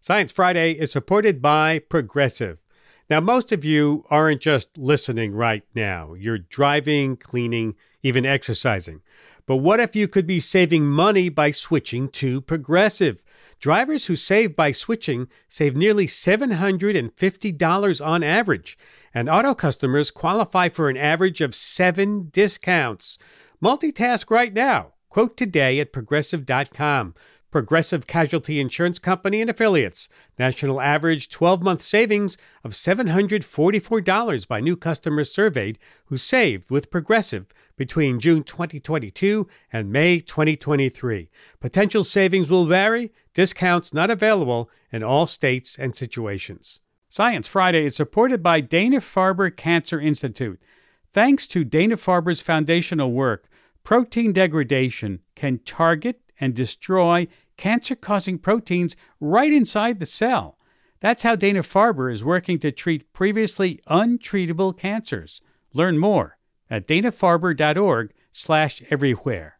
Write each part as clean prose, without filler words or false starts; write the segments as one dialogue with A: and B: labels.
A: Science Friday is supported by Progressive. Now, most of you aren't just listening right now. You're driving, cleaning, even exercising. But what if you could be saving money by switching to Progressive? Drivers who save by switching save nearly $750 on average. And auto customers qualify for an average of 7 discounts. Multitask right now. Quote today at Progressive.com. Progressive Casualty Insurance Company and Affiliates. National average 12-month savings of $744 by new customers surveyed who saved with Progressive between June 2022 and May 2023. Potential savings will vary. Discounts not available in all states and situations. Science Friday is supported by Dana-Farber Cancer Institute. Thanks to Dana-Farber's foundational work, protein degradation can target and destroy cancer-causing proteins right inside the cell. That's how Dana-Farber is working to treat previously untreatable cancers. Learn more at danafarber.org/everywhere.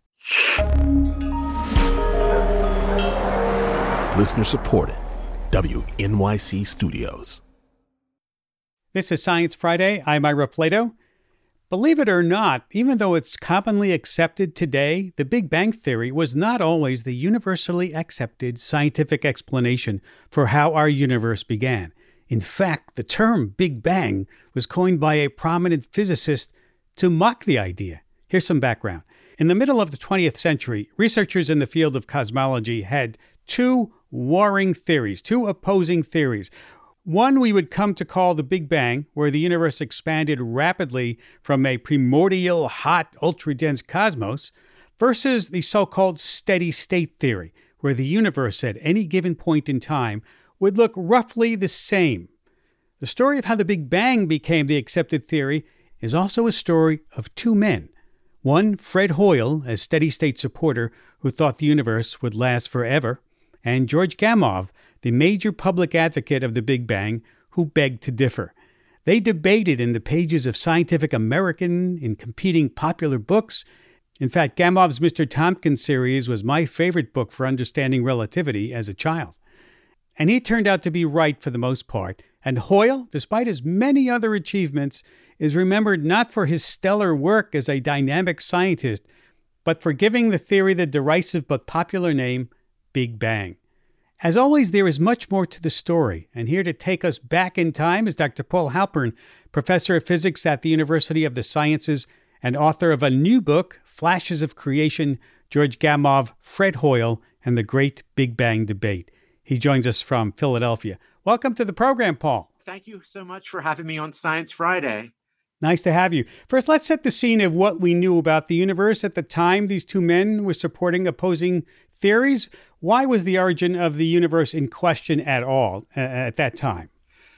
B: Listener supported. WNYC Studios.
A: This is Science Friday. I'm Ira Flato. Believe it or not, even though it's commonly accepted today, the Big Bang Theory was not always the universally accepted scientific explanation for how our universe began. In fact, the term Big Bang was coined by a prominent physicist to mock the idea. Here's some background. In the middle of the 20th century, researchers in the field of cosmology had two warring theories, two opposing theories. One we would come to call the Big Bang, where the universe expanded rapidly from a primordial, hot, ultra-dense cosmos, versus the so-called steady-state theory, where the universe at any given point in time would look roughly the same. The story of how the Big Bang became the accepted theory is also a story of two men. One, Fred Hoyle, a steady-state supporter who thought the universe would last forever, and George Gamow, the major public advocate of the Big Bang, who begged to differ. They debated in the pages of Scientific American, in competing popular books. In fact, Gamow's Mr. Tompkins series was my favorite book for understanding relativity as a child. And he turned out to be right for the most part. And Hoyle, despite his many other achievements, is remembered not for his stellar work as a dynamic scientist, but for giving the theory the derisive but popular name, Big Bang. As always, there is much more to the story, and here to take us back in time is Dr. Paul Halpern, professor of physics at the University of the Sciences and author of a new book, Flashes of Creation, George Gamow, Fred Hoyle, and the Great Big Bang Debate. He joins us from Philadelphia. Welcome to the program, Paul.
C: Thank you so much for having me on Science Friday.
A: Nice to have you. First, let's set the scene of what we knew about the universe at the time these two men were supporting opposing theories. Why was the origin of the universe in question at all at that time?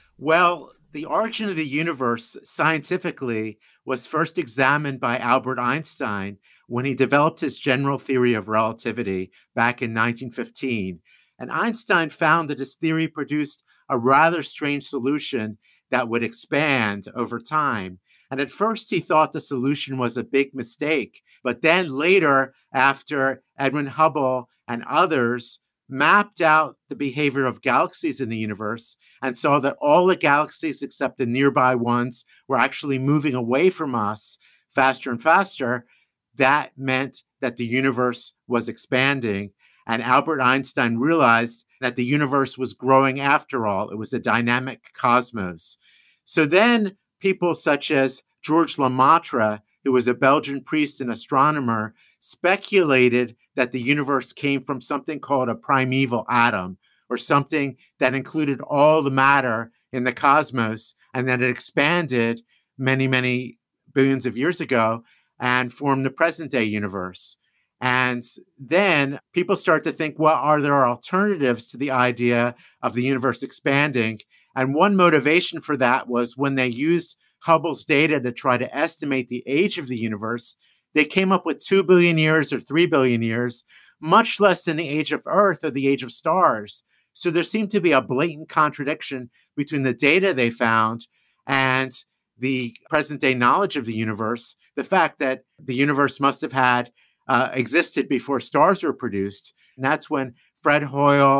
C: Well, the origin of the universe scientifically was first examined by Albert Einstein when he developed his general theory of relativity back in 1915. And Einstein found that his theory produced a rather strange solution that would expand over time. And at first he thought the solution was a big mistake. But then later, after Edwin Hubble and others mapped out the behavior of galaxies in the universe and saw that all the galaxies except the nearby ones were actually moving away from us faster and faster, that meant that the universe was expanding. And Albert Einstein realized that the universe was growing after all. It was a dynamic cosmos. So then people such as Georges Lemaitre, who was a Belgian priest and astronomer, speculated that the universe came from something called a primeval atom, or something that included all the matter in the cosmos, and that it expanded many, many billions of years ago and formed the present-day universe. And then people start to think, well, are there alternatives to the idea of the universe expanding? And one motivation for that was when they used Hubble's data to try to estimate the age of the universe, they came up with 2 billion years or 3 billion years, much less than the age of Earth or the age of stars. So there seemed to be a blatant contradiction between the data they found and the present-day knowledge of the universe, the fact that the universe must have had existed before stars were produced. And that's when Fred Hoyle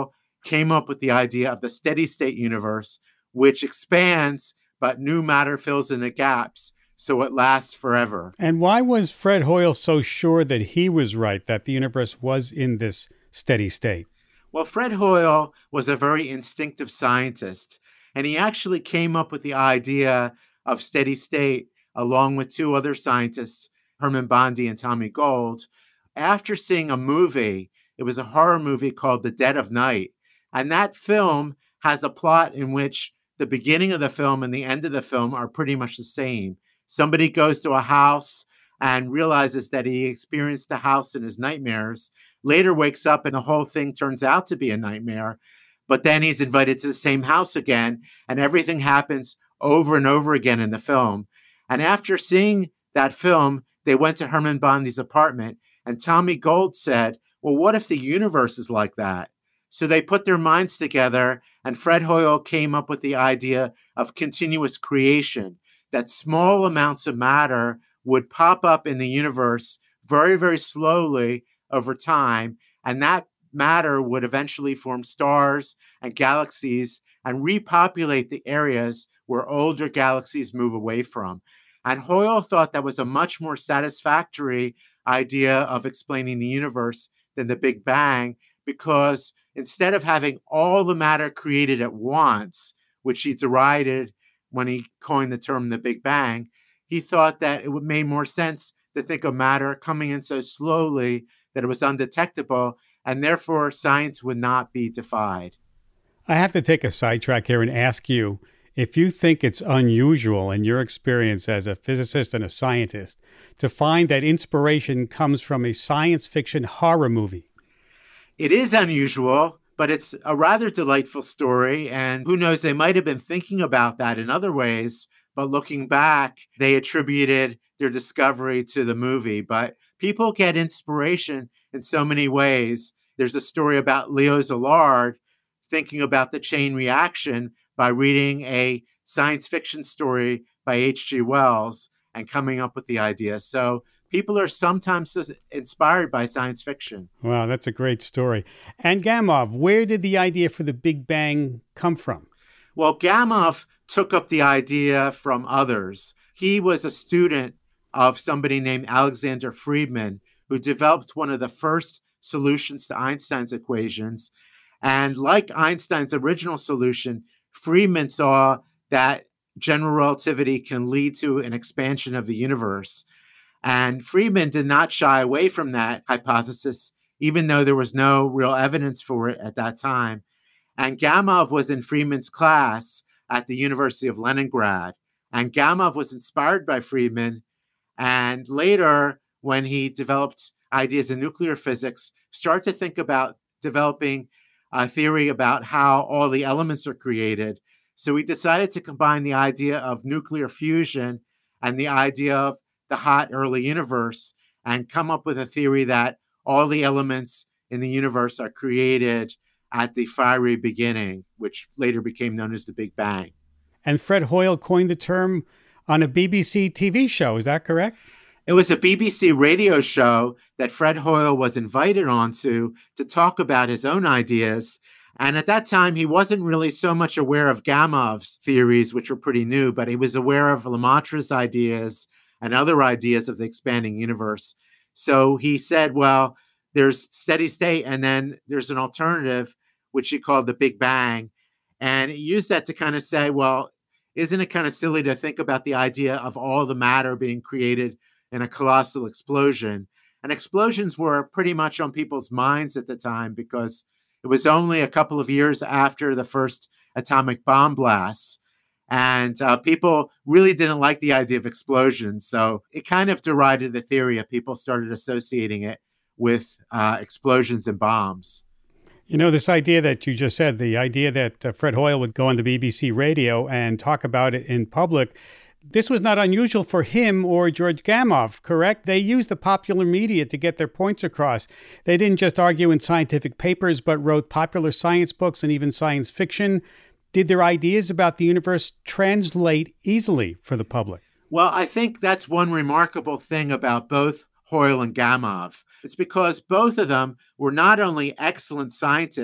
C: came up with the idea of the steady state universe, which expands, but new matter fills in the gaps, so it lasts forever.
A: And why was Fred Hoyle so sure that he was right, that the universe was in this steady state?
C: Well, Fred Hoyle was a very instinctive scientist, and he actually came up with the idea of steady state along with two other scientists, Herman Bondi and Tommy Gold, after seeing a movie. It was a horror movie called The Dead of Night. And that film has a plot in which the beginning of the film and the end of the film are pretty much the same. Somebody goes to a house and realizes that he experienced the house in his nightmares, later wakes up and the whole thing turns out to be a nightmare. But then he's invited to the same house again, and everything happens over and over again in the film. And after seeing that film, they went to Herman Bondi's apartment, and Tommy Gold said, well, what if the universe is like that? So they put their minds together, and Fred Hoyle came up with the idea of continuous creation, that small amounts of matter would pop up in the universe very, very slowly over time, and that matter would eventually form stars and galaxies and repopulate the areas where older galaxies move away from. And Hoyle thought that was a much more satisfactory idea of explaining the universe than the Big Bang, because instead of having all the matter created at once, which he derided when he coined the term the Big Bang, he thought that it would make more sense to think of matter coming in so slowly that it was undetectable, and therefore science would not be defied.
A: I have to take a sidetrack here and ask you if you think it's unusual in your experience as a physicist and a scientist to find that inspiration comes from a science fiction horror movie.
C: It is unusual, but it's a rather delightful story. And who knows, they might have been thinking about that in other ways, but looking back, they attributed their discovery to the movie. But people get inspiration in so many ways. There's a story about Leo Szilard thinking about the chain reaction by reading a science fiction story by H.G. Wells and coming up with the idea. So people are sometimes inspired by science fiction.
A: Wow, that's a great story. And Gamow, where did the idea for the Big Bang come from?
C: Well, Gamow took up the idea from others. He was a student of somebody named Alexander Friedmann, who developed one of the first solutions to Einstein's equations. And like Einstein's original solution, Friedmann saw that general relativity can lead to an expansion of the universe. And Friedmann did not shy away from that hypothesis, even though there was no real evidence for it at that time. And Gamow was in Friedmann's class at the University of Leningrad. And Gamow was inspired by Friedmann. And later, when he developed ideas in nuclear physics, started to think about developing a theory about how all the elements are created. So he decided to combine the idea of nuclear fusion and the idea of the hot early universe and come up with a theory that all the elements in the universe are created at the fiery beginning, which later became known as the Big Bang.
A: And Fred Hoyle coined the term on a BBC TV show, is that correct?
C: It was a BBC radio show that Fred Hoyle was invited onto to talk about his own ideas. And at that time, he wasn't really so much aware of Gamow's theories, which were pretty new, but he was aware of Lemaitre's ideas and other ideas of the expanding universe. So he said, well, there's steady state, and then there's an alternative, which he called the Big Bang. And he used that to kind of say, well, isn't it kind of silly to think about the idea of all the matter being created in a colossal explosion? And explosions were pretty much on people's minds at the time because it was only a couple of years after the first atomic bomb blasts. And people really didn't like the idea of explosions. So it kind of derided the theory of people started associating it with explosions and bombs.
A: You know, this idea that you just said, the idea that Fred Hoyle would go on the BBC radio and talk about it in public, this was not unusual for him or George Gamow, correct? They used the popular media to get their points across. They didn't just argue in scientific papers, but wrote popular science books and even science fiction. Did their ideas about the universe translate easily for the public?
C: Well, I think that's one remarkable thing about both Hoyle and Gamow. It's because both of them were not only excellent scientists,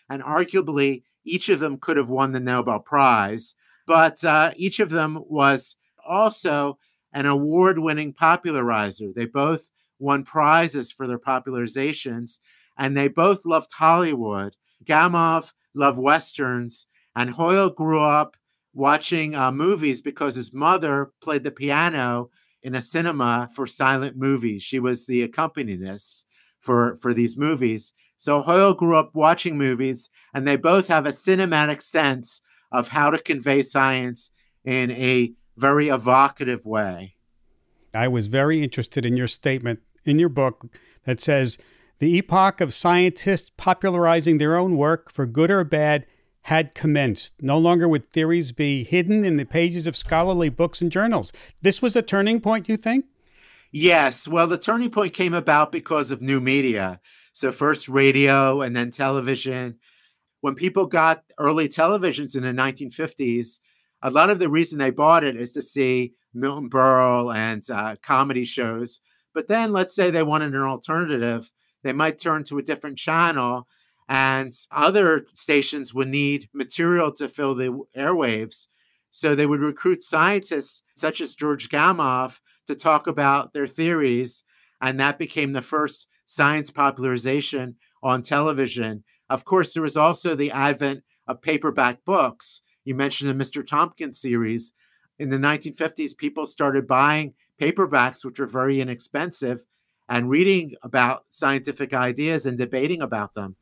C: and arguably each of them could have won the Nobel Prize. But each of them was also an award-winning popularizer. They both won prizes for their popularizations, and they both loved Hollywood. Gamow loved Westerns, and Hoyle grew up watching movies because his mother played the piano in a cinema for silent movies. She was the accompanist for these movies. So Hoyle grew up watching movies, and they both have a cinematic sense of how to convey science in a very evocative way.
A: I was very interested in your statement in your book that says, the epoch of scientists popularizing their own work, for good or bad, had commenced. No longer would theories be hidden in the pages of scholarly books and journals. This was a turning point, you think?
C: Yes. Well, the turning point came about because of new media. So first radio and then television. When people got early televisions in the 1950s, a lot of the reason they bought it is to see Milton Berle and comedy shows. But then let's say they wanted an alternative, they might turn to a different channel, and other stations would need material to fill the airwaves. So they would recruit scientists such as George Gamow to talk about their theories. And that became the first science popularization on television. Of course, there was also the advent of paperback books. You mentioned the Mr. Tompkins series. In the 1950s, people started buying paperbacks, which were very inexpensive, and reading about scientific ideas and debating about them.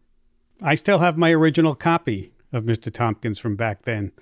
A: I still have my original copy of Mr. Tompkins from back then.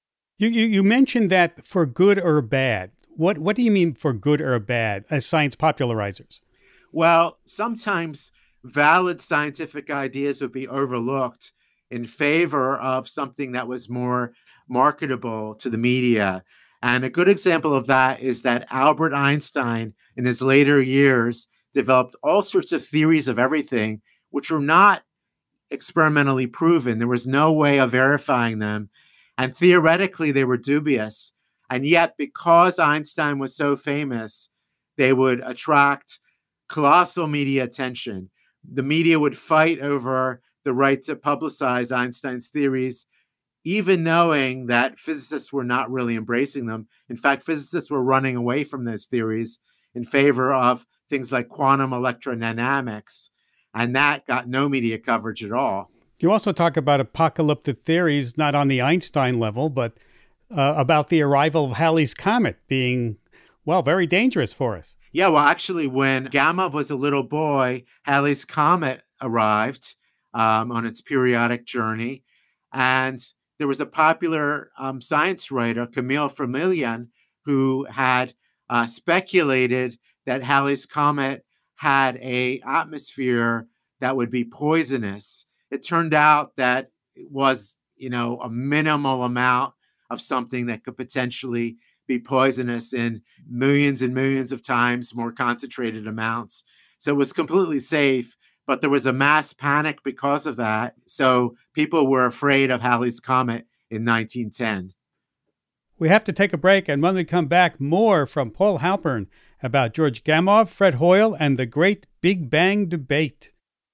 A: You mentioned that for good or bad. What do you mean for good or bad as science popularizers?
C: Well, sometimes valid scientific ideas would be overlooked in favor of something that was more marketable to the media. And a good example of that is that Albert Einstein, in his later years, developed all sorts of theories of everything, which were not experimentally proven. There was no way of verifying them. And theoretically, they were dubious. And yet, because Einstein was so famous, they would attract colossal media attention. The media would fight over the right to publicize Einstein's theories, even knowing that physicists were not really embracing them. In fact, physicists were running away from those theories in favor of things like quantum electrodynamics. And that got no media coverage at all.
A: You also talk about apocalyptic theories, not on the Einstein level, but about the arrival of Halley's Comet being, well, very dangerous for us.
C: Yeah, well, actually, when Gamow was a little boy, Halley's Comet arrived on its periodic journey. And there was a popular science writer, Camille Flammarion, who had speculated that Halley's Comet had an atmosphere that would be poisonous. It turned out that it was, a minimal amount of something that could potentially be poisonous in millions and millions of times more concentrated amounts. So it was completely safe, but there was a mass panic because of that. So people were afraid of Halley's Comet in 1910.
A: We have to take a break, and when we come back, more from Paul Halpern about George Gamow, Fred Hoyle, and the great Big Bang debate.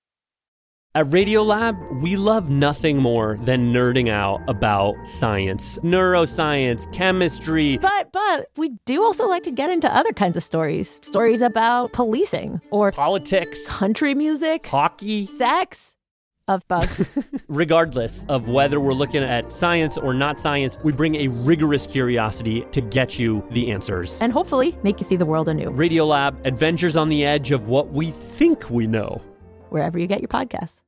D: At Radiolab, we love nothing more than nerding out about science, neuroscience, chemistry.
E: But we do also like to get into other kinds of stories. Stories about policing or
D: politics,
E: country music,
D: hockey,
E: sex, of bugs.
D: Regardless of whether we're looking at science or not science, we bring a rigorous curiosity to get you the answers.
E: And hopefully make you see the world anew.
D: Radiolab, adventures on the edge of what we think we know.
E: Wherever you get your podcasts.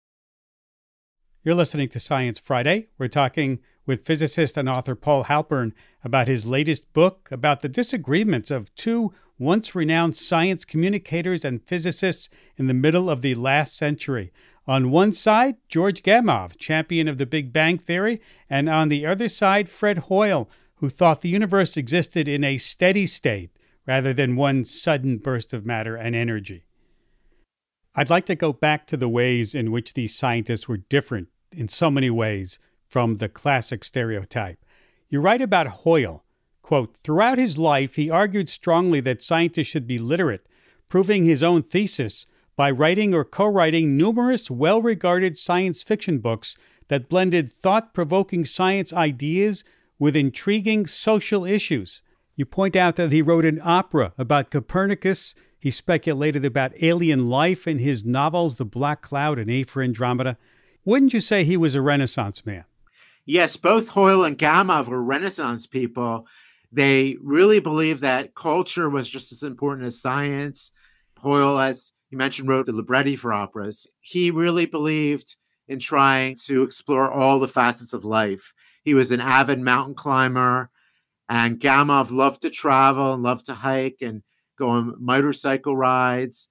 A: You're listening to Science Friday. We're talking with physicist and author Paul Halpern about his latest book about the disagreements of two once renowned science communicators and physicists in the middle of the last century. On one side, George Gamow, champion of the Big Bang Theory, and on the other side, Fred Hoyle, who thought the universe existed in a steady state rather than one sudden burst of matter and energy. I'd like to go back to the ways in which these scientists were different in so many ways from the classic stereotype. You write about Hoyle, quote, throughout his life, he argued strongly that scientists should be literate, proving his own thesis, by writing or co-writing numerous well-regarded science fiction books that blended thought-provoking science ideas with intriguing social issues. You point out that he wrote an opera about Copernicus. He speculated about alien life in his novels, The Black Cloud and A for Andromeda. Wouldn't you say he was a Renaissance man?
C: Yes, both Hoyle and Gamow were Renaissance people. They really believed that culture was just as important as science. Hoyle, as you mentioned, wrote the libretti for operas. He really believed in trying to explore all the facets of life. He was an avid mountain climber, and Gamow loved to travel and loved to hike and go on motorcycle rides.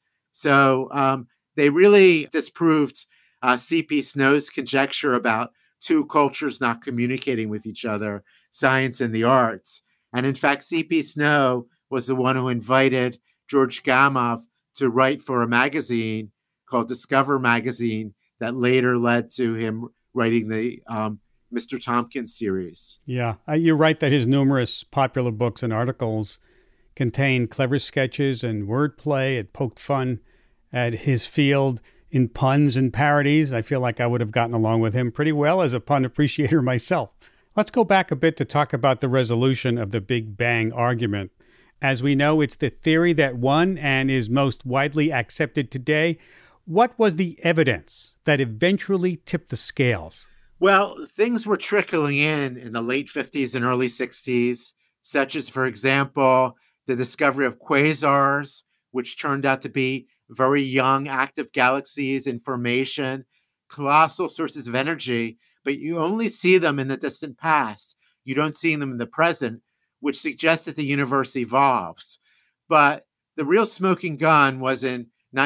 C: So they really disproved C.P. Snow's conjecture about two cultures not communicating with each other, science and the arts. And in fact, C.P. Snow was the one who invited George Gamow to write for a magazine called Discover Magazine that later led to him writing the Mr. Tompkins series.
A: Yeah, you're right that his numerous popular books and articles contained clever sketches and wordplay. It poked fun at his field in puns and parodies. I feel like I would have gotten along with him pretty well as a pun appreciator myself. Let's go back a bit to talk about the resolution of the Big Bang argument. As we know, it's the theory that won and is most widely accepted today. What was the evidence that eventually tipped the scales?
C: Well, things were trickling in the late 50s and early 60s, such as, for example, the discovery of quasars, which turned out to be very young active galaxies in formation, colossal sources of energy, but you only see them in the distant past. You don't see them in the present, which suggests that the universe evolves. But the real smoking gun was in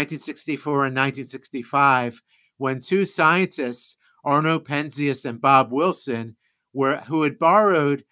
C: 1964 and 1965, when two scientists, Arno Penzias and Bob Wilson, who had borrowed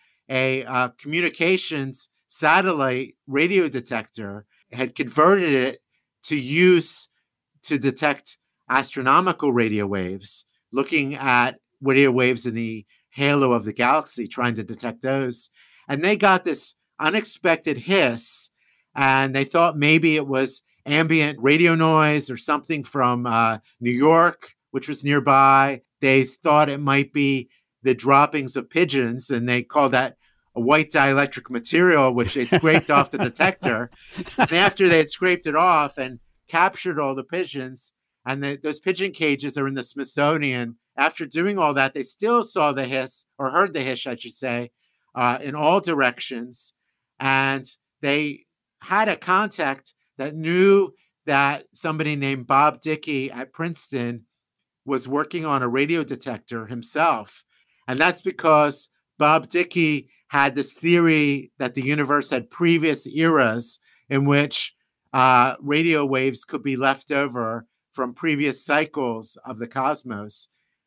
C: a communications satellite radio detector, had converted it to use to detect astronomical radio waves, looking at radio waves in the halo of the galaxy, trying to detect those. And they got this unexpected hiss, and they thought maybe it was ambient radio noise or something from New York, which was nearby. They thought it might be the droppings of pigeons, and they called that a white dielectric material, which they scraped off the detector. And after they had scraped it off and captured all the pigeons, and those pigeon cages are in the Smithsonian, after doing all that, they still saw the hiss, or heard the hiss, I should say, in all directions. And they had a contact that knew that somebody named Bob Dickey at Princeton was working on a radio detector himself. And that's because Bob Dickey had this theory that the universe had previous eras in which radio waves could be left over from previous cycles of the cosmos.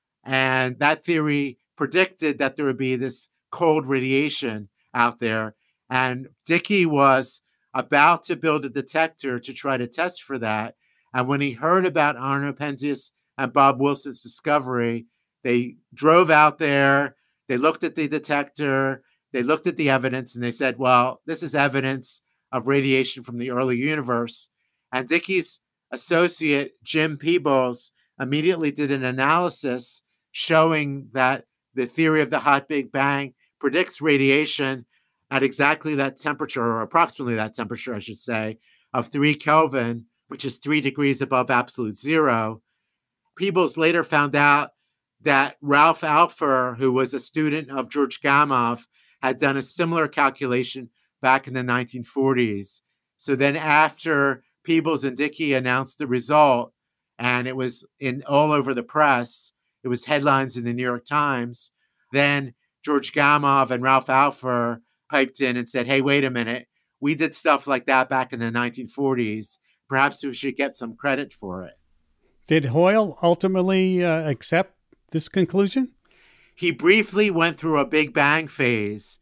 C: And that theory predicted that there would be this cold radiation out there. And Dickey was about to build a detector to try to test for that. And when he heard about Arno Penzias and Bob Wilson's discovery, they drove out there, they looked at the detector, they looked at the evidence, and they said, well, this is evidence of radiation from the early universe. And Dickey's associate, Jim Peebles, immediately did an analysis showing that the theory of the hot Big Bang predicts radiation at exactly that temperature, or approximately that temperature, I should say, of 3 Kelvin, which is 3 degrees above absolute zero. Peebles later found out that Ralph Alpher, who was a student of George Gamow, had done a similar calculation back in the 1940s. So then after Peebles and Dickey announced the result, and it was all over the press, it was headlines in the New York Times, then George Gamow and Ralph Alpher piped in and said, hey, wait a minute, we did stuff like that back in the 1940s. Perhaps we should get some credit for it.
A: Did Hoyle ultimately accept this conclusion?
C: He briefly went through a Big Bang phase.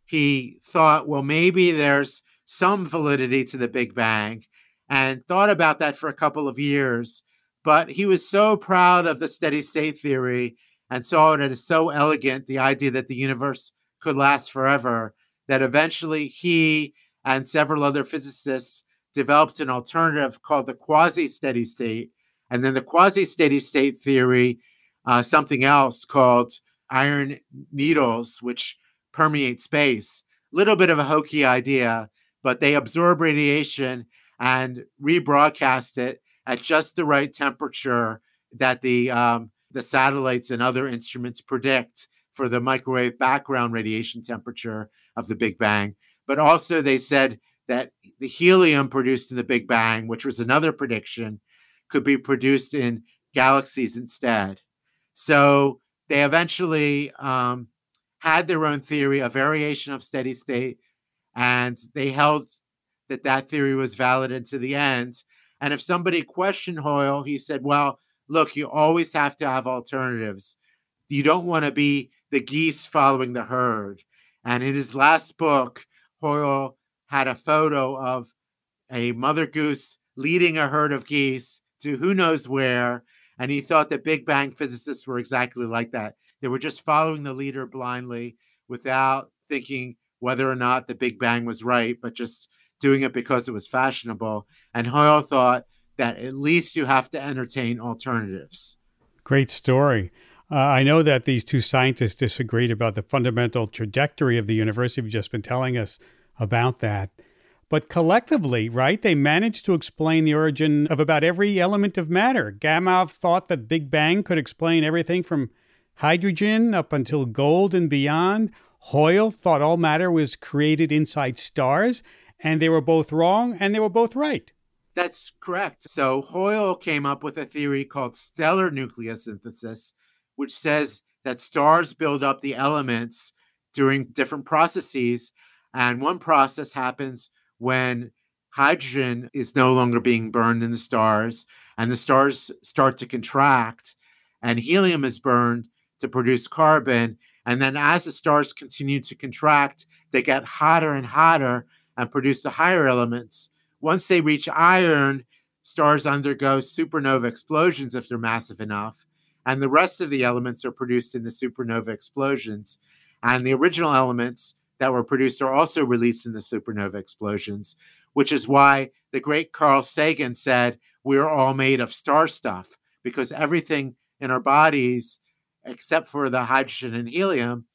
C: He thought, well, maybe there's some validity to the Big Bang, and thought about that for a couple of years. But he was so proud of the steady state theory and saw it as so elegant, the idea that the universe could last forever, that eventually he and several other physicists developed an alternative called the quasi-steady state. And then the quasi-steady state theory, something else called iron needles, which permeate space. Little bit of a hokey idea, but they absorb radiation and rebroadcast it at just the right temperature that the satellites and other instruments predict for the microwave background radiation temperature of the Big Bang. But also they said that the helium produced in the Big Bang, which was another prediction, could be produced in galaxies instead. So they eventually had their own theory, a variation of steady state, and they held that theory was valid into the end. And if somebody questioned Hoyle, he said, well, look, you always have to have alternatives. You don't want to be the geese following the herd. And in his last book, Hoyle had a photo of a mother goose leading a herd of geese to who knows where. And he thought that Big Bang physicists were exactly like that. They were just following the leader blindly without thinking whether or not the Big Bang was right, but just doing it because it was fashionable. And Hoyle thought that at least you have to entertain alternatives.
A: Great story. I know that these two scientists disagreed about the fundamental trajectory of the universe. You've just been telling us about that. But collectively, right, they managed to explain the origin of about every element of matter. Gamow thought that Big Bang could explain everything from hydrogen up until gold and beyond. Hoyle thought all matter was created inside stars, and they were both wrong and they were both right.
C: That's correct. So Hoyle came up with a theory called stellar nucleosynthesis, which says that stars build up the elements during different processes. And one process happens when hydrogen is no longer being burned in the stars, and the stars start to contract, and helium is burned to produce carbon. And then as the stars continue to contract, they get hotter and hotter and produce the higher elements. Once they reach iron, stars undergo supernova explosions if they're massive enough, and the rest of the elements are produced in the supernova explosions. And the original elements that were produced are also released in the supernova explosions, which is why the great Carl Sagan said, we're all made of star stuff, because everything in our bodies, except for the hydrogen and helium,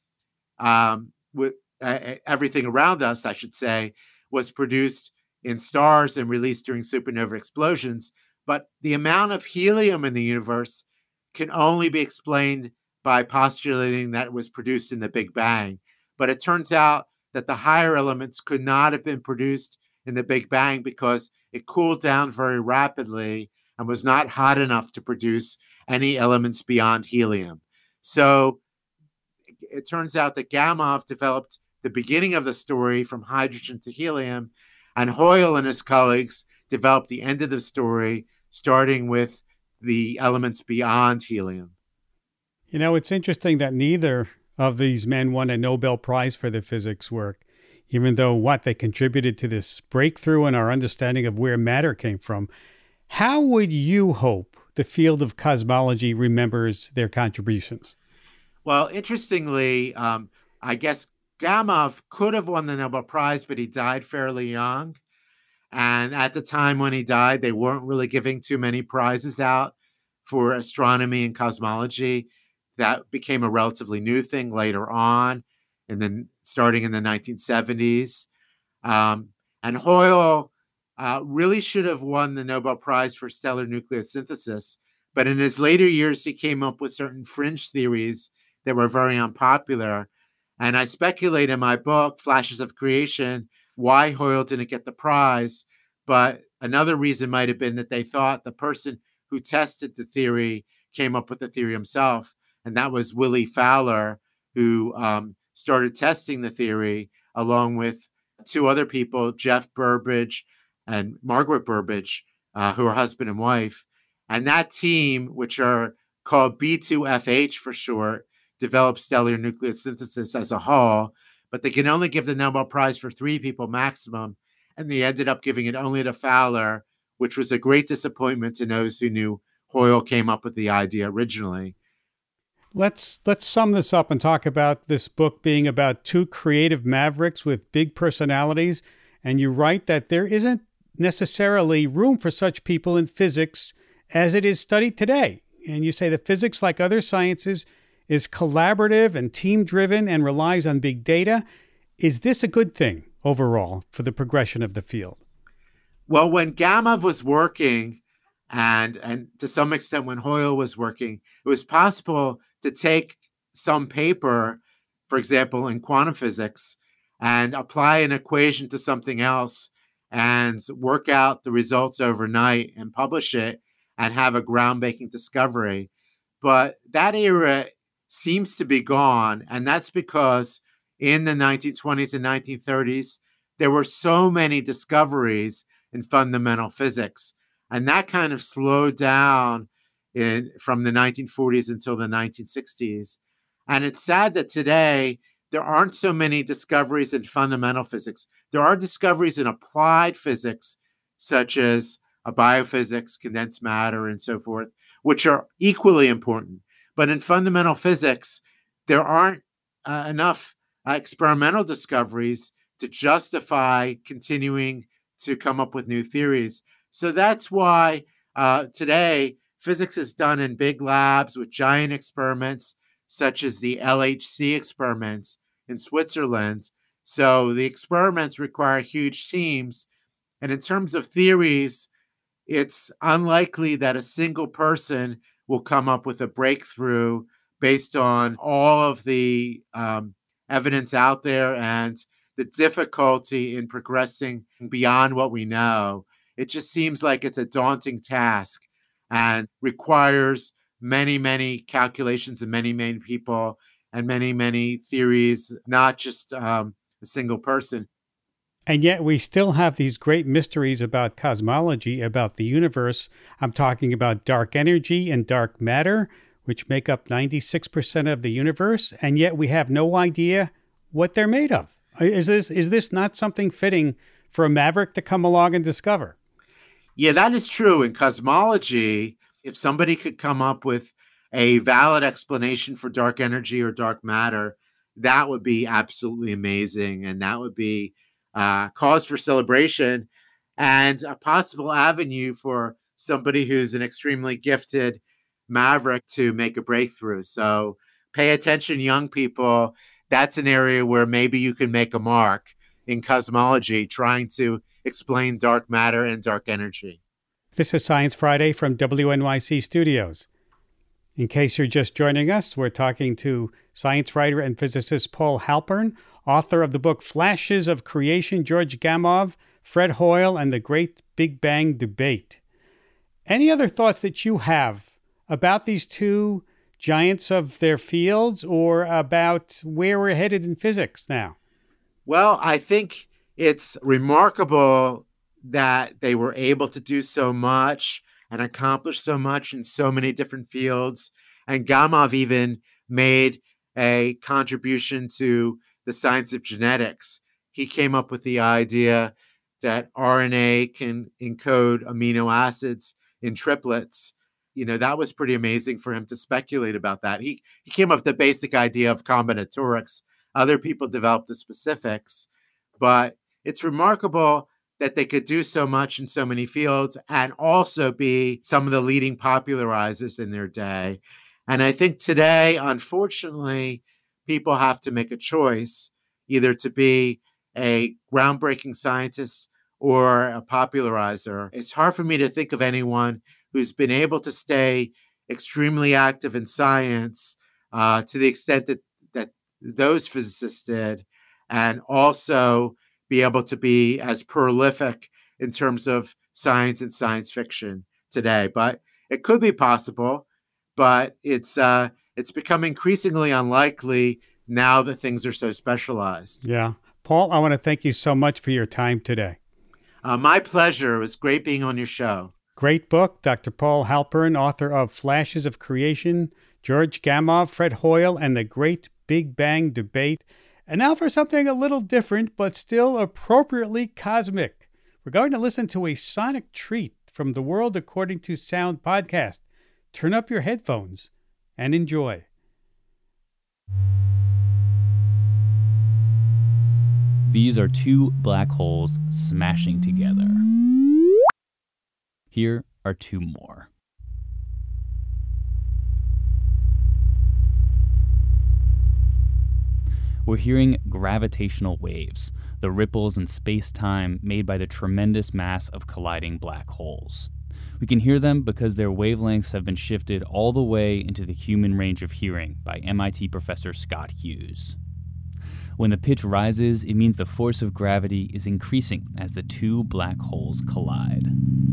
C: everything around us, I should say, was produced in stars and released during supernova explosions. But the amount of helium in the universe can only be explained by postulating that it was produced in the Big Bang. But it turns out that the higher elements could not have been produced in the Big Bang because it cooled down very rapidly and was not hot enough to produce any elements beyond helium. So it turns out that Gamow developed the beginning of the story from hydrogen to helium, and Hoyle and his colleagues developed the end of the story, starting with the elements beyond helium.
A: You know, it's interesting that neither of these men won a Nobel Prize for their physics work, even though they contributed to this breakthrough in our understanding of where matter came from. How would you hope the field of cosmology remembers their contributions?
C: Well, interestingly, I guess Gamow could have won the Nobel Prize, but he died fairly young. And at the time when he died, they weren't really giving too many prizes out for astronomy and cosmology. That became a relatively new thing later on, and then starting in the 1970s. And Hoyle really should have won the Nobel Prize for stellar nucleosynthesis. But in his later years, he came up with certain fringe theories that were very unpopular. And I speculate in my book, Flashes of Creation, why Hoyle didn't get the prize. But another reason might have been that they thought the person who tested the theory came up with the theory himself. And that was Willie Fowler, who started testing the theory along with two other people, Jeff Burbidge and Margaret Burbidge, who are husband and wife. And that team, which are called B2FH for short, developed stellar nucleosynthesis as a whole, but they can only give the Nobel Prize for 3 people maximum. And they ended up giving it only to Fowler, which was a great disappointment to those who knew Hoyle came up with the idea originally.
A: Let's sum this up and talk about this book being about 2 creative mavericks with big personalities. And you write that there isn't necessarily room for such people in physics as it is studied today. And you say that physics, like other sciences, is collaborative and team-driven and relies on big data. Is this a good thing overall for the progression of the field?
C: Well, when Gamow was working, and to some extent when Hoyle was working, it was possible to take some paper, for example, in quantum physics, and apply an equation to something else and work out the results overnight and publish it and have a groundbreaking discovery. But that era seems to be gone, and that's because in the 1920s and 1930s, there were so many discoveries in fundamental physics, and that kind of slowed down from the 1940s until the 1960s. And it's sad that today there aren't so many discoveries in fundamental physics. There are discoveries in applied physics, such as biophysics, condensed matter, and so forth, which are equally important. But in fundamental physics, there aren't enough experimental discoveries to justify continuing to come up with new theories. So that's why today physics is done in big labs with giant experiments, such as the LHC experiments in Switzerland. So the experiments require huge teams. And in terms of theories, it's unlikely that a single person will come up with a breakthrough based on all of the evidence out there and the difficulty in progressing beyond what we know. It just seems like it's a daunting task and requires many, many calculations and many, many people and many, many theories, not just a single person.
A: And yet we still have these great mysteries about cosmology, about the universe. I'm talking about dark energy and dark matter, which make up 96% of the universe, and yet we have no idea what they're made of. Is this not something fitting for a maverick to come along and discover?
C: Yeah, that is true. In cosmology, if somebody could come up with a valid explanation for dark energy or dark matter, that would be absolutely amazing. And that would be cause for celebration and a possible avenue for somebody who's an extremely gifted maverick to make a breakthrough. So pay attention, young people. That's an area where maybe you can make a mark in cosmology, trying to explain dark matter and dark energy.
A: This is Science Friday from WNYC Studios. In case you're just joining us, we're talking to science writer and physicist Paul Halpern, author of the book Flashes of Creation, George Gamow, Fred Hoyle, and the Great Big Bang Debate. Any other thoughts that you have about these two giants of their fields or about where we're headed in physics now?
C: Well, I think it's remarkable that they were able to do so much and accomplish so much in so many different fields. And Gamow even made a contribution to the science of genetics. He came up with the idea that RNA can encode amino acids in triplets. You know, that was pretty amazing for him to speculate about that. He came up with the basic idea of combinatorics. Other people developed the specifics, but it's remarkable that they could do so much in so many fields and also be some of the leading popularizers in their day. And I think today, unfortunately, people have to make a choice, either to be a groundbreaking scientist or a popularizer. It's hard for me to think of anyone who's been able to stay extremely active in science to the extent that those physicists did, and also be able to be as prolific in terms of science and science fiction today. But it could be possible, but it's become increasingly unlikely now that things are so specialized.
A: Yeah. Paul, I want to thank you so much for your time today.
C: My pleasure. It was great being on your show.
A: Great book, Dr. Paul Halpern, author of Flashes of Creation, George Gamow, Fred Hoyle, and the Great Big Bang Debate. And now for something a little different, but still appropriately cosmic. We're going to listen to a sonic treat from the World According to Sound podcast. Turn up your headphones and enjoy.
F: These are two black holes smashing together. Here are two more. We're hearing gravitational waves, the ripples in space-time made by the tremendous mass of colliding black holes. We can hear them because their wavelengths have been shifted all the way into the human range of hearing by MIT professor Scott Hughes. When the pitch rises, it means the force of gravity is increasing as the two black holes collide.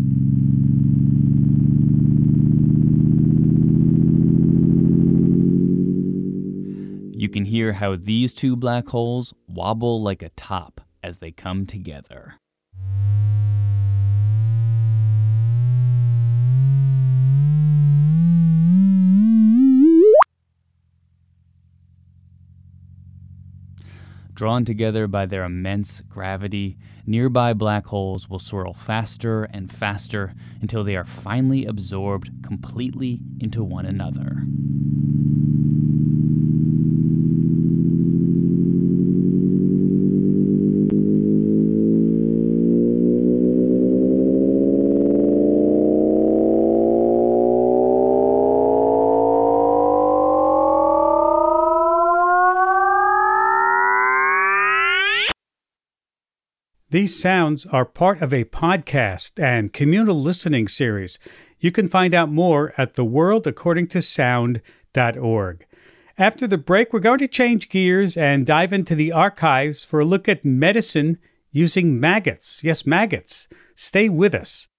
F: You can hear how these two black holes wobble like a top as they come together. Drawn together by their immense gravity, nearby black holes will swirl faster and faster until they are finally absorbed completely into one another.
A: These sounds are part of a podcast and communal listening series. You can find out more at theworldaccordingtosound.org. After the break, we're going to change gears and dive into the archives for a look at medicine using maggots. Yes, maggots. Stay with us.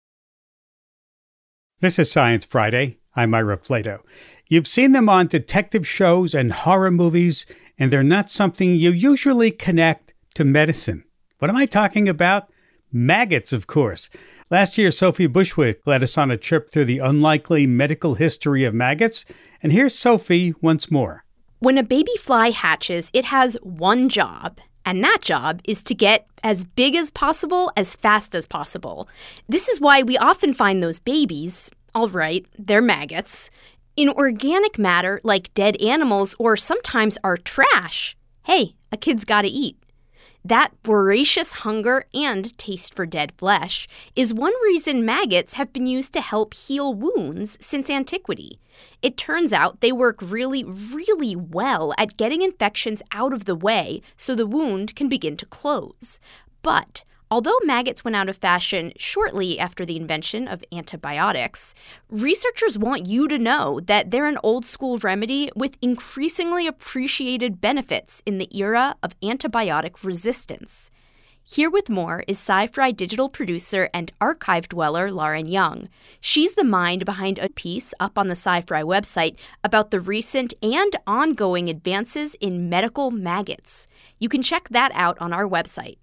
A: This is Science Friday. I'm Ira Flato. You've seen them on detective shows and horror movies, and they're not something you usually connect to medicine. What am I talking about? Maggots, of course. Last year, Sophie Bushwick led us on a trip through the unlikely medical history of maggots, and here's Sophie once more.
G: When a baby fly hatches, it has one job, and that job is to get as big as possible, as fast as possible. This is why we often find those babies, all right, they're maggots, in organic matter like dead animals or sometimes our trash. Hey, a kid's gotta eat. That voracious hunger and taste for dead flesh is one reason maggots have been used to help heal wounds since antiquity. It turns out they work really, really well at getting infections out of the way so the wound can begin to close. But although maggots went out of fashion shortly after the invention of antibiotics, researchers want you to know that they're an old-school remedy with increasingly appreciated benefits in the era of antibiotic resistance. Here with more is Sci-Fi digital producer and archive dweller Lauren Young. She's the mind behind a piece up on the Sci-Fi website about the recent and ongoing advances in medical maggots. You can check that out on our website,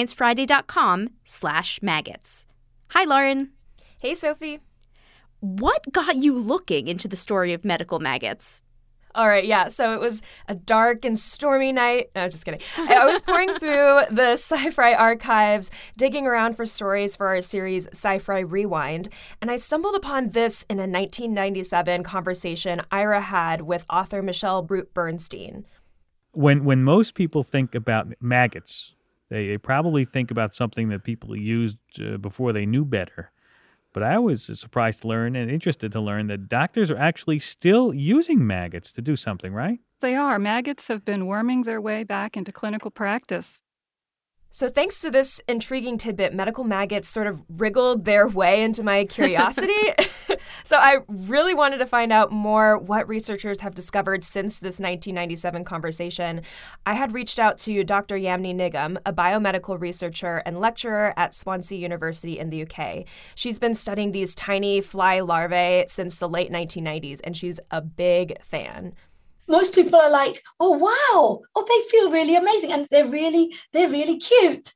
G: sciencefriday.com/maggots. Hi, Lauren.
H: Hey, Sophie.
G: What got you looking into the story of medical maggots?
H: All right, yeah, so it was a dark and stormy night. No, just kidding. I was pouring through the Sci-Fi archives, digging around for stories for our series Sci-Fi Rewind, and I stumbled upon this in a 1997 conversation Ira had with author Michelle Bernstein.
I: When most people think about maggots, they probably think about something that people used before they knew better. But I was surprised to learn and interested to learn that doctors are actually still using maggots to do something, right?
J: They are. Maggots have been worming their way back into clinical practice.
H: So thanks to this intriguing tidbit, medical maggots sort of wriggled their way into my curiosity. So I really wanted to find out more what researchers have discovered since this 1997 conversation. I had reached out to Dr. Yamini Nigam, a biomedical researcher and lecturer at Swansea University in the UK. She's been studying these tiny fly larvae since the late 1990s, and she's a big fan.
K: Most people are like, oh, wow, oh, they feel really amazing. And they're really cute,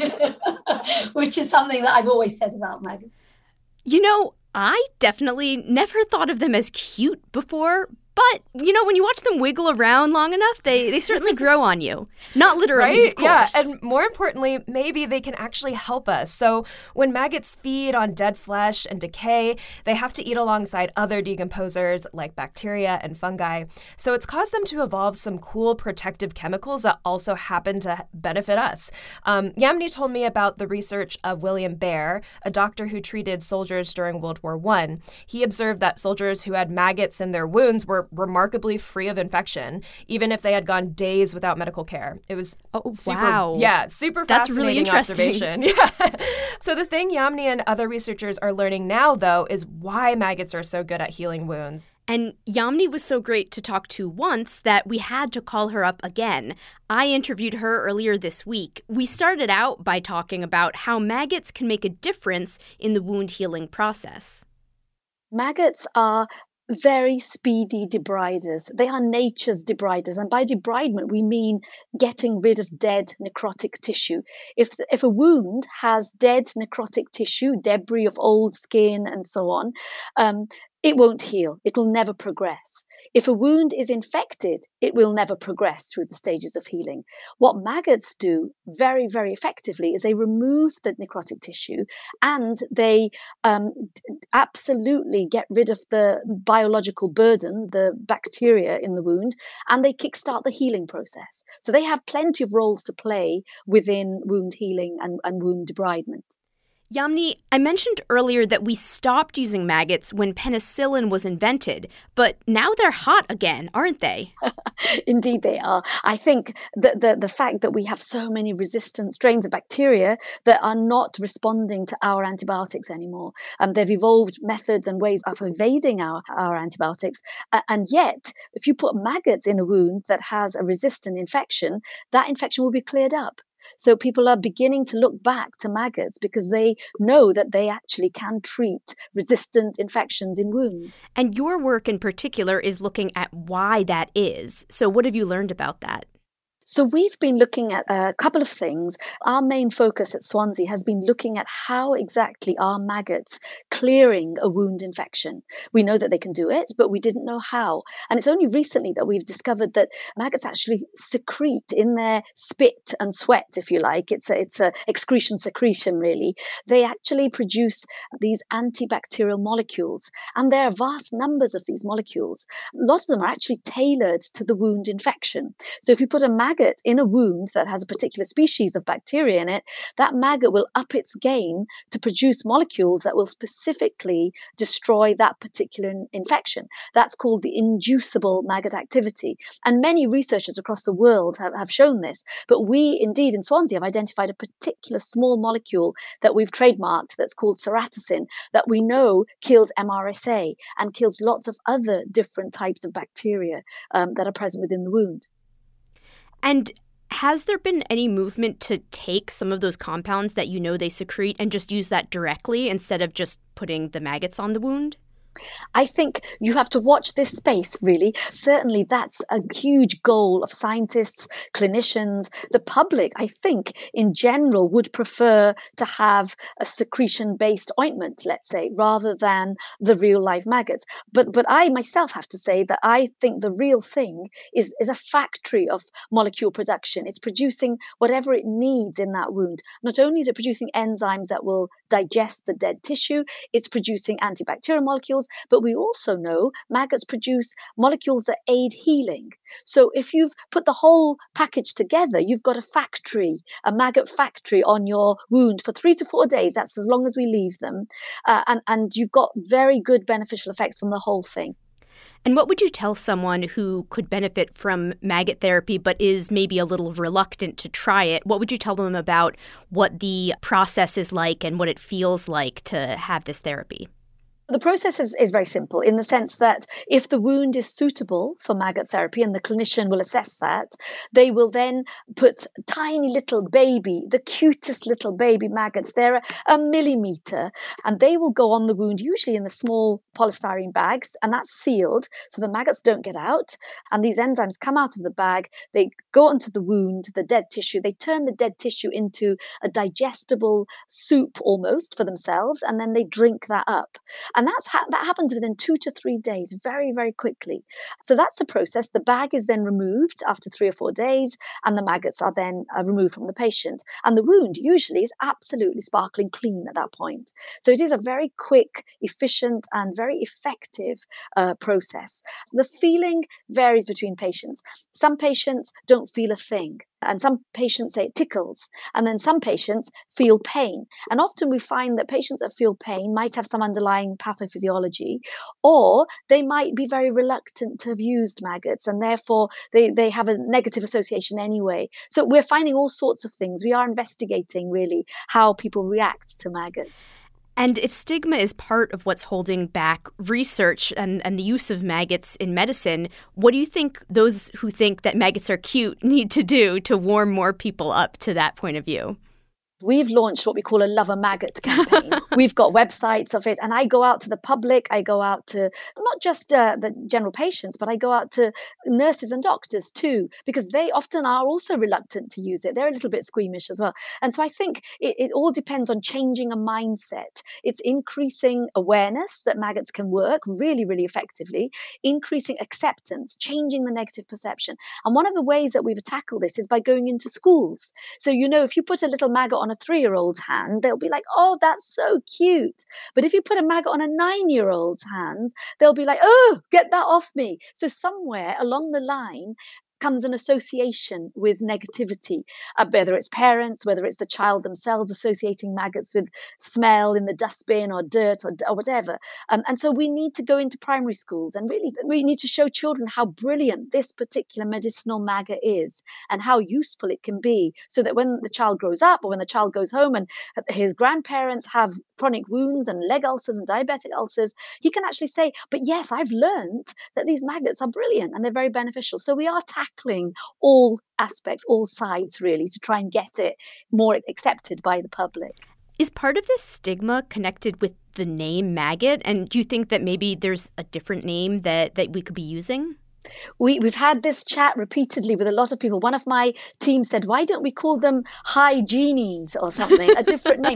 K: which is something that I've always said about maggots.
G: You know, I definitely never thought of them as cute before, But, when you watch them wiggle around long enough, they certainly grow on you. Not literally,
H: right?
G: Of course.
H: Yeah, and more importantly, maybe they can actually help us. So when maggots feed on dead flesh and decay, they have to eat alongside other decomposers like bacteria and fungi. So it's caused them to evolve some cool protective chemicals that also happen to benefit us. Yamini told me about the research of William Baer, a doctor who treated soldiers during World War I. He observed that soldiers who had maggots in their wounds were remarkably free of infection, even if they had gone days without medical care. It was super,
G: wow.
H: Yeah, super
G: That's
H: fascinating
G: really interesting.
H: observation. Yeah. So the thing Yamini and other researchers are learning now, though, is why maggots are so good at healing wounds.
G: And Yamini was so great to talk to once that we had to call her up again. I interviewed her earlier this week. We started out by talking about how maggots can make a difference in the wound healing process.
K: Maggots are very speedy debriders. They are nature's debriders. And by debridement, we mean getting rid of dead necrotic tissue. If a wound has dead necrotic tissue, debris of old skin and so on, it won't heal. It will never progress. If a wound is infected, it will never progress through the stages of healing. What maggots do very, very effectively is they remove the necrotic tissue and they absolutely get rid of the biological burden, the bacteria in the wound, and they kickstart the healing process. So they have plenty of roles to play within wound healing and wound debridement.
G: Yamini, I mentioned earlier that we stopped using maggots when penicillin was invented, but now they're hot again, aren't they?
K: Indeed they are. I think that the fact that we have so many resistant strains of bacteria that are not responding to our antibiotics anymore. They've evolved methods and ways of evading our antibiotics. And yet, if you put maggots in a wound that has a resistant infection, that infection will be cleared up. So people are beginning to look back to maggots because they know that they actually can treat resistant infections in wounds.
G: And your work in particular is looking at why that is. So what have you learned about that?
K: So we've been looking at a couple of things. Our main focus at Swansea has been looking at how exactly are maggots clearing a wound infection. We know that they can do it, but we didn't know how. And it's only recently that we've discovered that maggots actually secrete in their spit and sweat, if you like. It's a excretion secretion, really. They actually produce these antibacterial molecules, and there are vast numbers of these molecules. A lot of them are actually tailored to the wound infection. So if you put a maggot in a wound that has a particular species of bacteria in it, that maggot will up its game to produce molecules that will specifically destroy that particular infection. That's called the inducible maggot activity. And many researchers across the world have shown this. But we, indeed, in Swansea, have identified a particular small molecule that we've trademarked that's called ceratocin that we know kills MRSA and kills lots of other different types of bacteria that are present within the wound.
G: And has there been any movement to take some of those compounds that they secrete and just use that directly instead of just putting the maggots on the wound?
K: I think you have to watch this space, really. Certainly, that's a huge goal of scientists, clinicians. The public, I think, in general, would prefer to have a secretion-based ointment, let's say, rather than the real-life maggots. But I myself have to say that I think the real thing is a factory of molecule production. It's producing whatever it needs in that wound. Not only is it producing enzymes that will digest the dead tissue, it's producing antibacterial molecules, but we also know maggots produce molecules that aid healing. So if you've put the whole package together, you've got a maggot factory on your wound for 3 to 4 days. That's as long as we leave them. And you've got very good beneficial effects from the whole thing.
G: And what would you tell someone who could benefit from maggot therapy but is maybe a little reluctant to try it? What would you tell them about what the process is like and what it feels like to have this therapy?
K: The process is very simple in the sense that if the wound is suitable for maggot therapy, and the clinician will assess that, they will then put tiny little the cutest little baby maggots. They're a millimeter, and they will go on the wound, usually in the small polystyrene bags, and that's sealed so the maggots don't get out. And these enzymes come out of the bag, they go onto the wound, the dead tissue, they turn the dead tissue into a digestible soup almost for themselves, and then they drink that up. And And that happens within 2 to 3 days, very, very quickly. So that's the process. The bag is then removed after 3 or 4 days, and the maggots are then removed from the patient. And the wound usually is absolutely sparkling clean at that point. So it is a very quick, efficient, and very effective process. The feeling varies between patients. Some patients don't feel a thing. And some patients say it tickles. And then some patients feel pain. And often we find that patients that feel pain might have some underlying pathophysiology, or they might be very reluctant to have used maggots, and therefore they have a negative association anyway. So we're finding all sorts of things. We are investigating really how people react to maggots.
G: And if stigma is part of what's holding back research and the use of maggots in medicine, what do you think those who think that maggots are cute need to do to warm more people up to that point of view?
K: We've launched what we call a Love a Maggot campaign. We've got websites of it, and I go out to the public. I go out to not just the general patients, but I go out to nurses and doctors too, because they often are also reluctant to use it. They're a little bit squeamish as well. And so I think it all depends on changing a mindset. It's increasing awareness that maggots can work really, really effectively, increasing acceptance, changing the negative perception. And one of the ways that we've tackled this is by going into schools. So, if you put a little maggot on a 3-year-old's hand, they'll be like, oh, that's so cute. But if you put a maggot on a 9-year-old's hand, they'll be like, oh, get that off me. So somewhere along the line comes an association with negativity, whether it's parents, whether it's the child themselves associating maggots with smell in the dustbin or dirt or whatever. And so we need to go into primary schools, and really we need to show children how brilliant this particular medicinal maggot is and how useful it can be, so that when the child grows up or when the child goes home and his grandparents have chronic wounds and leg ulcers and diabetic ulcers, he can actually say, but yes, I've learned that these maggots are brilliant and they're very beneficial. So we are tackling all aspects, all sides really, to try and get it more accepted by the public.
G: Is part of this stigma connected with the name maggot? And do you think that maybe there's a different name that we could be using?
K: We've had this chat repeatedly with a lot of people. One of my team said, why don't we call them hygienies or something, a different name?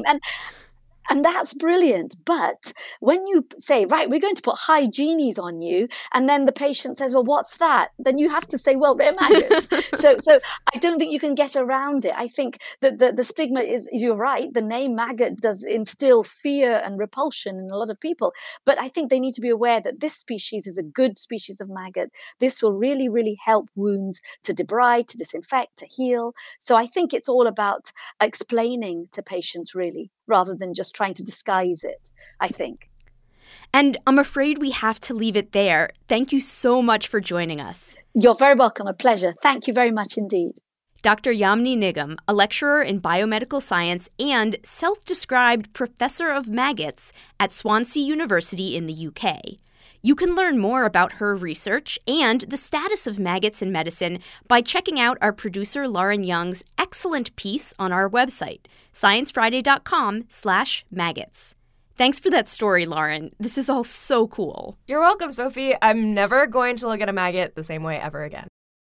K: And that's brilliant. But when you say, right, we're going to put hygienies on you, and then the patient says, well, what's that? Then you have to say, well, they're maggots. So I don't think you can get around it. I think that the stigma is, you're right, the name maggot does instill fear and repulsion in a lot of people. But I think they need to be aware that this species is a good species of maggot. This will really, really help wounds to debride, to disinfect, to heal. So I think it's all about explaining to patients, really, rather than just trying to disguise it, I think.
G: And I'm afraid we have to leave it there. Thank you so much for joining us.
K: You're very welcome. A pleasure. Thank you very much indeed.
G: Dr. Yamini Nigam, a lecturer in biomedical science and self-described professor of maggots at Swansea University in the UK. You can learn more about her research and the status of maggots in medicine by checking out our producer Lauren Young's excellent piece on our website, sciencefriday.com/maggots. Thanks for that story, Lauren. This is all so cool.
H: You're welcome, Sophie. I'm never going to look at a maggot the same way ever again.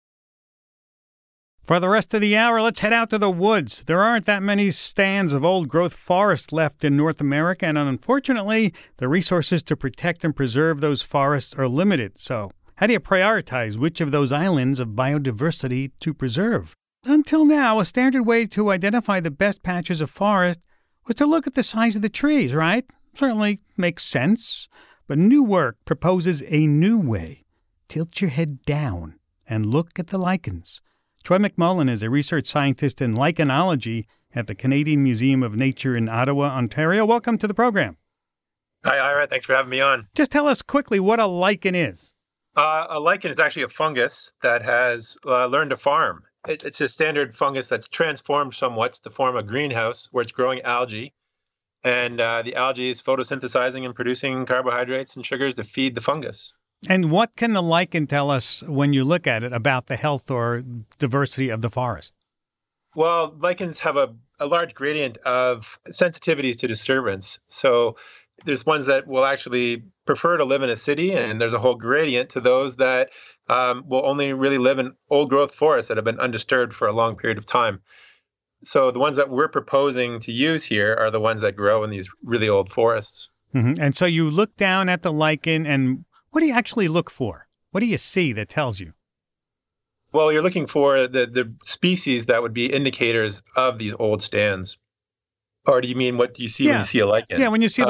A: For the rest of the hour, let's head out to the woods. There aren't that many stands of old-growth forest left in North America, and unfortunately, the resources to protect and preserve those forests are limited. So how do you prioritize which of those islands of biodiversity to preserve? Until now, a standard way to identify the best patches of forest was to look at the size of the trees, right? Certainly makes sense. But new work proposes a new way. Tilt your head down and look at the lichens. Troy McMullen is a research scientist in lichenology at the Canadian Museum of Nature in Ottawa, Ontario. Welcome to the program.
L: Hi, Ira. Thanks for having me on.
A: Just tell us quickly what a lichen is.
L: A lichen is actually a fungus that has learned to farm. It's a standard fungus that's transformed somewhat to form a greenhouse where it's growing algae. And the algae is photosynthesizing and producing carbohydrates and sugars to feed the fungus.
A: And what can the lichen tell us when you look at it about the health or diversity of the forest?
L: Well, lichens have a large gradient of sensitivities to disturbance. So there's ones that will actually prefer to live in a city, and there's a whole gradient to those that will only really live in old-growth forests that have been undisturbed for a long period of time. So the ones that we're proposing to use here are the ones that grow in these really old forests.
A: Mm-hmm. And so you look down at the lichen, and what do you actually look for? What do you see that tells you?
L: Well, you're looking for the species that would be indicators of these old stands. Or do you mean what do you see when you see a lichen?
A: Yeah, when you see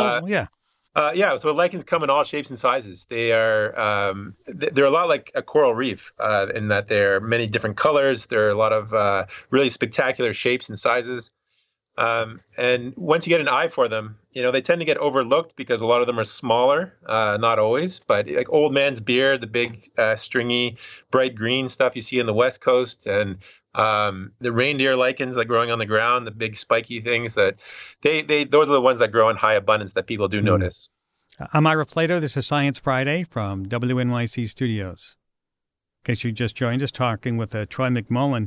L: so lichens come in all shapes and sizes. They are they're a lot like a coral reef in that they're many different colors. There are a lot of really spectacular shapes and sizes. And once you get an eye for them, they tend to get overlooked because a lot of them are smaller, not always, but like old man's beard, the big stringy, bright green stuff you see in the West Coast, and the reindeer lichens like growing on the ground, the big spiky things that those are the ones that grow in high abundance that people do notice.
A: I'm Ira Flato. This is Science Friday from WNYC Studios. In case you just joined us, talking with Troy McMullen.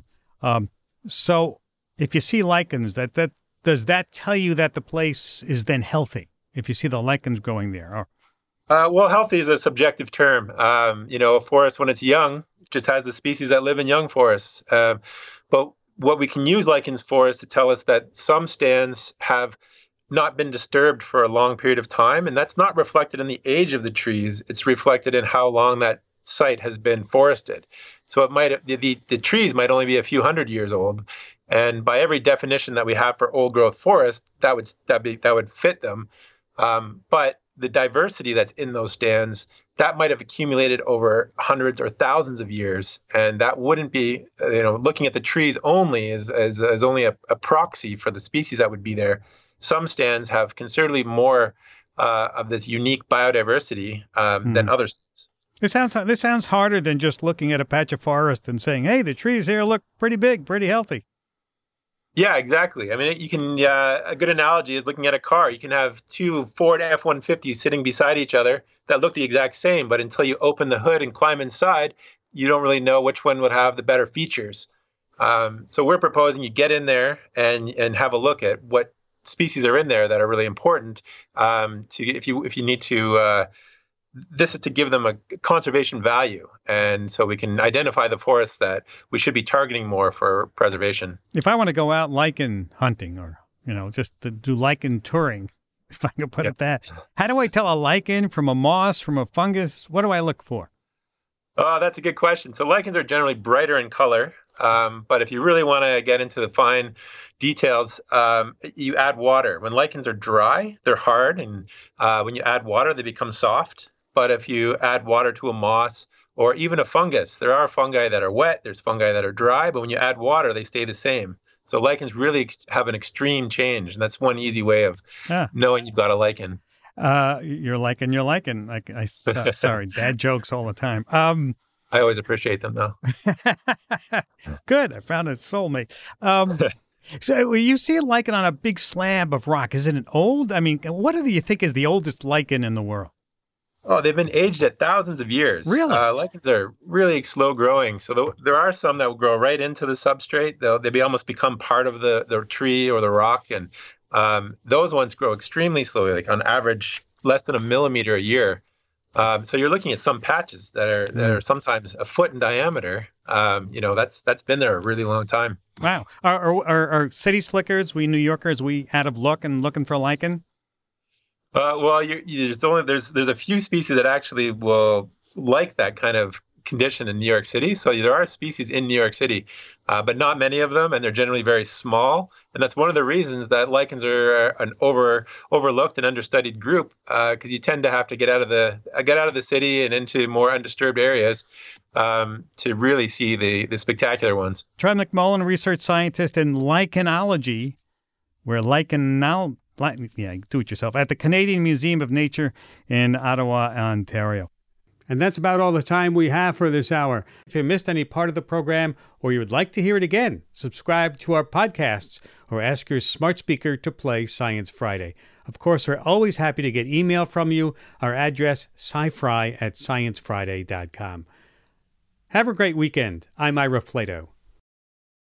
A: So if you see lichens, does that tell you that the place is then healthy? If you see the lichens growing there?
L: Well, healthy is a subjective term. A forest, when it's young, just has the species that live in young forests. But what we can use lichens for is to tell us that some stands have not been disturbed for a long period of time, and that's not reflected in the age of the trees. It's reflected in how long that site has been forested. So the trees might only be a few hundred years old, and by every definition that we have for old growth forest, that would fit them. But the diversity that's in those stands, that might have accumulated over hundreds or thousands of years, and that wouldn't be, looking at the trees only as only a proxy for the species that would be there. Some stands have considerably more of this unique biodiversity than other stands.
A: This sounds harder than just looking at a patch of forest and saying, "Hey, the trees here look pretty big, pretty healthy."
L: Yeah, exactly. I mean, you can. A good analogy is looking at a car. You can have two Ford F-150s sitting beside each other that look the exact same, but until you open the hood and climb inside, you don't really know which one would have the better features. So we're proposing you get in there and have a look at what species are in there that are really important. If you need to. This is to give them a conservation value, and so we can identify the forests that we should be targeting more for preservation.
A: If I want to go out lichen hunting or, just to do lichen touring, if I can put it that, how do I tell a lichen from a moss, from a fungus? What do I look for?
L: Oh, that's a good question. So lichens are generally brighter in color, but if you really want to get into the fine details, you add water. When lichens are dry, they're hard, and when you add water, they become soft. But if you add water to a moss or even a fungus, there are fungi that are wet, there's fungi that are dry, but when you add water, they stay the same. So lichens really have an extreme change, and that's one easy way of knowing you've got a lichen.
A: You're lichen. Sorry, dad jokes all the time.
L: I always appreciate them, though.
A: Good, I found a soulmate. So you see a lichen on a big slab of rock. Is it an old? I mean, what do you think is the oldest lichen in the world?
L: Oh, they've been aged at thousands of years.
A: Really?
L: Lichens are really slow growing. So there are some that will grow right into the substrate. They almost become part of the tree or the rock. And those ones grow extremely slowly, like on average, less than a millimeter a year. So you're looking at some patches that are sometimes a foot in diameter. That's been there a really long time.
A: Wow. Are city slickers, we New Yorkers, we out of luck and looking for lichen?
L: Well, there's a few species that actually will like that kind of condition in New York City. So there are species in New York City, but not many of them, and they're generally very small. And that's one of the reasons that lichens are an overlooked and understudied group, because you tend to have to get out of the city and into more undisturbed areas to really see the spectacular ones.
A: Troy McMullen, research scientist in lichenology, where do it yourself, at the Canadian Museum of Nature in Ottawa, Ontario. And that's about all the time we have for this hour. If you missed any part of the program or you would like to hear it again, subscribe to our podcasts or ask your smart speaker to play Science Friday. Of course, we're always happy to get email from you. Our address, scifry@sciencefriday.com. Have a great weekend. I'm Ira Flato.